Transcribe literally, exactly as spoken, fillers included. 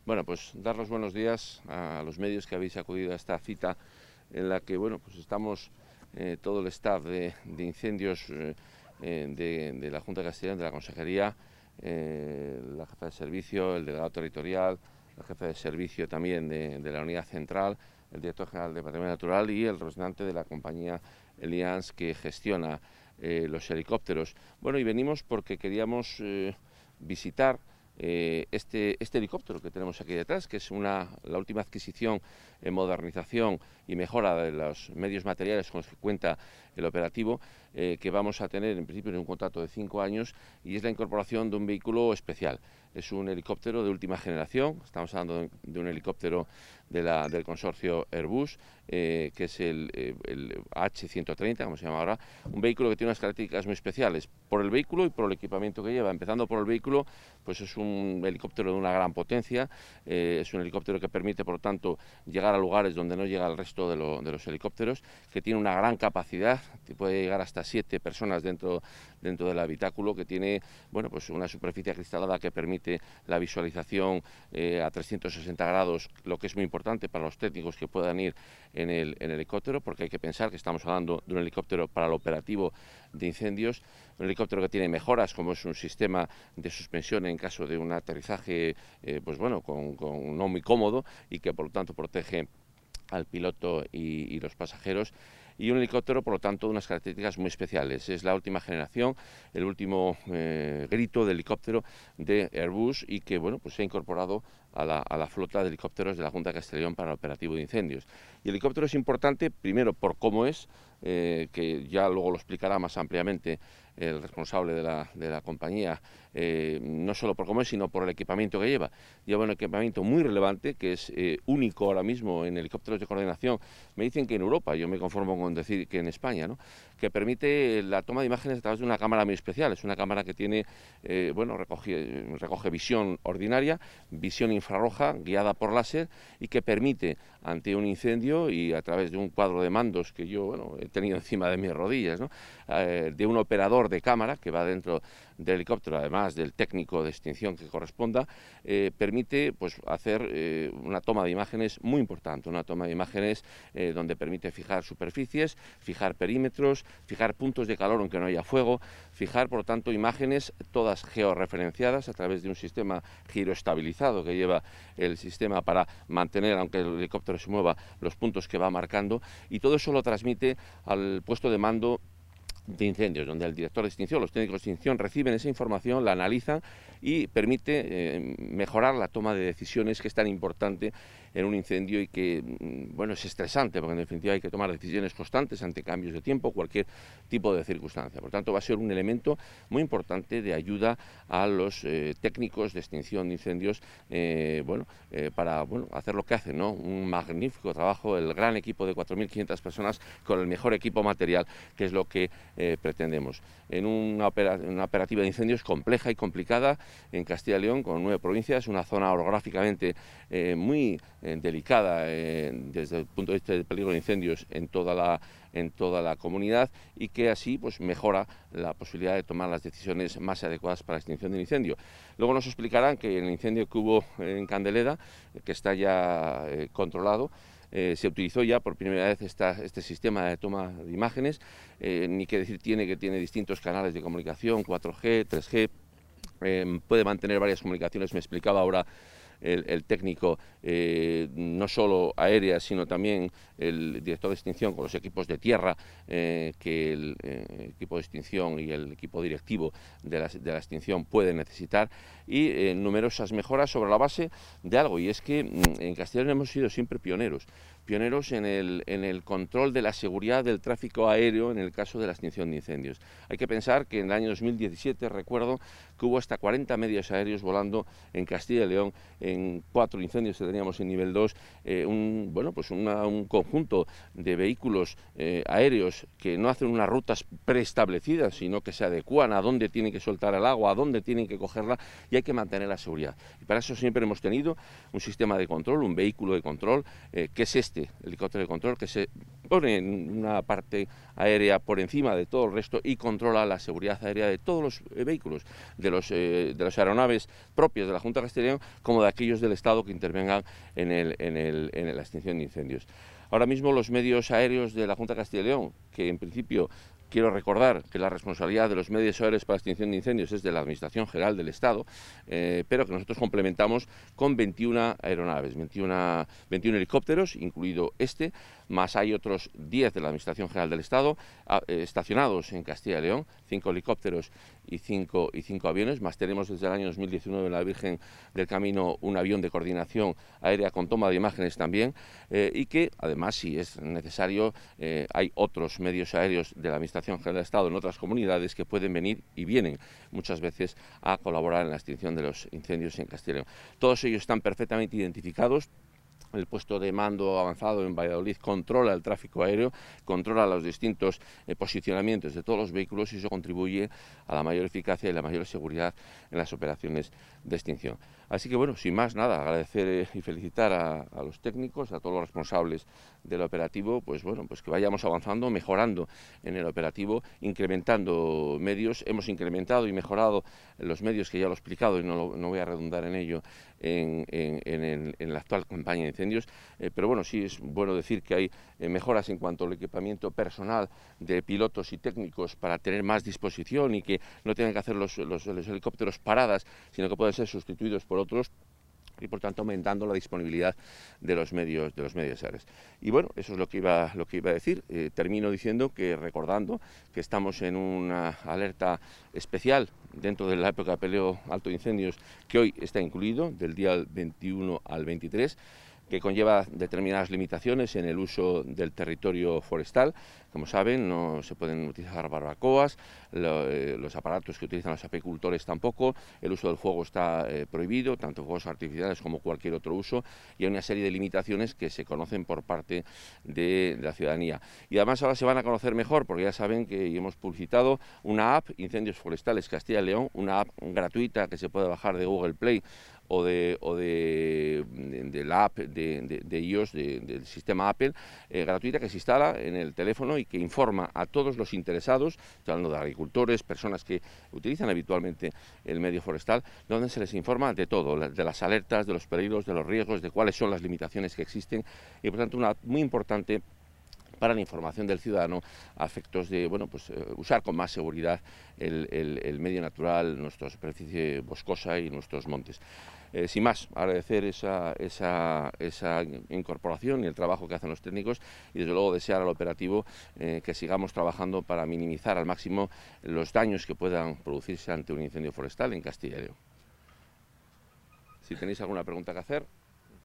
Bueno, pues dar los buenos días a los medios que habéis acudido a esta cita en la que, bueno, pues estamos eh, todo el staff de, de incendios eh, de, de la Junta de Castilla y León, de la Consejería, eh, la jefa de servicio, el delegado territorial, la jefa de servicio también de, de la Unidad Central, el director general de Patrimonio Natural y el representante de la compañía Allianz que gestiona eh, los helicópteros. Bueno, y venimos porque queríamos eh, visitar Eh, este, este helicóptero que tenemos aquí detrás, que es una, la última adquisición, eh, modernización y mejora de los medios materiales con los que cuenta el operativo, eh, que vamos a tener en principio en un contrato de cinco años, y es la incorporación de un vehículo especial. Es un helicóptero de última generación, estamos hablando de, de un helicóptero de la, del consorcio Airbus, eh, que es el, eh, el H ciento treinta, como se llama ahora, un vehículo que tiene unas características muy especiales por el vehículo y por el equipamiento que lleva. Empezando por el vehículo, pues es un helicóptero de una gran potencia, eh, es un helicóptero que permite, por lo tanto, llegar a lugares donde no llega el resto de, lo, de los helicópteros, que tiene una gran capacidad, que puede llegar hasta siete personas dentro, dentro del habitáculo, que tiene, bueno, pues una superficie acristalada que permite la visualización eh, a trescientos sesenta grados, lo que es muy importante para los técnicos que puedan ir en el, en el helicóptero, porque hay que pensar que estamos hablando de un helicóptero para el operativo de incendios, un helicóptero que tiene mejoras, como es un sistema de suspensión en caso de un aterrizaje, eh, pues bueno, con, con no muy cómodo, y que por lo tanto protege al piloto y, y los pasajeros, y un helicóptero, por lo tanto, de unas características muy especiales. Es la última generación, el último eh, grito de helicóptero de Airbus, y que, bueno, pues se ha incorporado a la, a la flota de helicópteros de la Junta de Castilla y León para el operativo de incendios. Y el helicóptero es importante, primero, por cómo es, eh, que ya luego lo explicará más ampliamente el responsable de la, de la compañía, eh, no solo por cómo es, sino por el equipamiento que lleva. Lleva un equipamiento muy relevante, que es eh, único ahora mismo en helicópteros de coordinación. Me dicen que en Europa, yo me conformo con decir que en España, ¿no?, que permite la toma de imágenes a través de una cámara muy especial. Es una cámara que tiene, eh, bueno, recoge, recoge visión ordinaria, visión infrarroja, guiada por láser, y que permite, ante un incendio y a través de un cuadro de mandos que yo, bueno, he tenido encima de mis rodillas, ¿no?, eh, de un operador de cámara que va dentro del helicóptero, además del técnico de extinción que corresponda, eh, permite pues hacer eh, una toma de imágenes muy importante, una toma de imágenes eh, donde permite fijar superficies, fijar perímetros, fijar puntos de calor aunque no haya fuego, fijar por lo tanto imágenes todas georreferenciadas a través de un sistema giroestabilizado que lleva el sistema para mantener, aunque el helicóptero se mueva, los puntos que va marcando, y todo eso lo transmite al puesto de mando de incendios, donde el director de extinción, los técnicos de extinción reciben esa información, la analizan y permite eh, mejorar la toma de decisiones, que es tan importante en un incendio y que, bueno, es estresante, porque en definitiva hay que tomar decisiones constantes ante cambios de tiempo, cualquier tipo de circunstancia. Por tanto, va a ser un elemento muy importante de ayuda a los eh, técnicos de extinción de incendios, eh, bueno, eh, para bueno, hacer lo que hacen, ¿no? Un magnífico trabajo, el gran equipo de cuatro mil quinientas personas con el mejor equipo material, que es lo que eh, pretendemos. En una, opera, una operativa de incendios compleja y complicada en Castilla y León, con nueve provincias, una zona orográficamente eh, muy eh, delicada eh, desde el punto de vista del peligro de incendios en toda la en toda la comunidad, y que así pues mejora la posibilidad de tomar las decisiones más adecuadas para la extinción del incendio. Luego nos explicarán que en el incendio que hubo en Candeleda, que está ya eh, controlado, Eh, se utilizó ya por primera vez esta, este sistema de toma de imágenes, eh, ni que decir tiene que tiene distintos canales de comunicación, cuatro G, tres G, eh, puede mantener varias comunicaciones, me explicaba ahora el, el técnico, eh, no solo aérea, sino también el director de extinción con los equipos de tierra, eh, que el eh, equipo de extinción y el equipo directivo de la, de la extinción pueden necesitar, y eh, numerosas mejoras sobre la base de algo, y es que en Castilla y León hemos sido siempre pioneros, pioneros en el, en el control de la seguridad del tráfico aéreo en el caso de la extinción de incendios. Hay que pensar que en el año dos mil diecisiete, recuerdo, que hubo hasta cuarenta medios aéreos volando en Castilla y León, en cuatro incendios que teníamos en nivel dos, eh, un, bueno, pues una, un conjunto de vehículos eh, aéreos que no hacen unas rutas preestablecidas, sino que se adecúan a dónde tienen que soltar el agua, a dónde tienen que cogerla, y hay que mantener la seguridad. Y para eso siempre hemos tenido un sistema de control, un vehículo de control, eh, que es este este helicóptero de control que se pone en una parte aérea por encima de todo el resto y controla la seguridad aérea de todos los eh, vehículos, de los, eh, de las aeronaves propias de la Junta de Castilla y León como de aquellos del Estado que intervengan en, el, en, el, en la extinción de incendios. Ahora mismo los medios aéreos de la Junta de Castilla y León, que en principio quiero recordar que la responsabilidad de los medios aéreos para la extinción de incendios es de la Administración General del Estado, eh, pero que nosotros complementamos con veintiuna aeronaves, veintiuno, veintiuno helicópteros, incluido este, más hay otros diez de la Administración General del Estado a, eh, estacionados en Castilla y León, cinco helicópteros y cinco, y cinco aviones, más tenemos desde el año dos mil diecinueve en la Virgen del Camino un avión de coordinación aérea con toma de imágenes también, eh, y que además, si es necesario, eh, hay otros medios aéreos de la Administración General del Estado en otras comunidades que pueden venir y vienen muchas veces a colaborar en la extinción de los incendios en Castilla y León. Todos ellos están perfectamente identificados. El puesto de mando avanzado en Valladolid controla el tráfico aéreo, controla los distintos eh, posicionamientos de todos los vehículos y eso contribuye a la mayor eficacia y la mayor seguridad en las operaciones de extinción. Así que bueno, sin más nada, agradecer eh, y felicitar a, a los técnicos, a todos los responsables del operativo, pues bueno, pues que vayamos avanzando, mejorando en el operativo, incrementando medios. Hemos incrementado y mejorado los medios que ya lo he explicado y no, lo, no voy a redundar en ello en, en, en, el, en la actual campaña de incendios, eh, pero bueno, sí es bueno decir que hay eh, mejoras en cuanto al equipamiento personal de pilotos y técnicos para tener más disposición y que no tengan que hacer los, los, los helicópteros paradas, sino que pueden ser sustituidos por otros, y por tanto aumentando la disponibilidad de los medios de los medios aéreos. Y bueno, eso es lo que iba lo que iba a decir. Eh, termino diciendo que recordando que estamos en una alerta especial dentro de la época de peleo alto de incendios que hoy está incluido, del día veintiuno al veintitrés, que conlleva determinadas limitaciones en el uso del territorio forestal. Como saben, no se pueden utilizar barbacoas, lo, eh, los aparatos que utilizan los apicultores tampoco, el uso del fuego está eh, prohibido, tanto fuegos artificiales como cualquier otro uso, y hay una serie de limitaciones que se conocen por parte de, de la ciudadanía. Y además ahora se van a conocer mejor, porque ya saben que hemos publicitado una app, Incendios Forestales Castilla y León, una app gratuita que se puede bajar de Google Play o de, o de, de, de la app de, de, de iOS, de, del sistema Apple, eh, gratuita, que se instala en el teléfono y que informa a todos los interesados, estoy hablando de agricultores, personas que utilizan habitualmente el medio forestal, donde se les informa de todo, de las alertas, de los peligros, de los riesgos, de cuáles son las limitaciones que existen y por tanto una muy importante para la información del ciudadano a efectos de bueno, pues, eh, usar con más seguridad el, el, el medio natural, nuestra superficie boscosa y nuestros montes. Eh, sin más, agradecer esa, esa, esa incorporación y el trabajo que hacen los técnicos y desde luego desear al operativo eh, que sigamos trabajando para minimizar al máximo los daños que puedan producirse ante un incendio forestal en Castilla y León. Si tenéis alguna pregunta que hacer.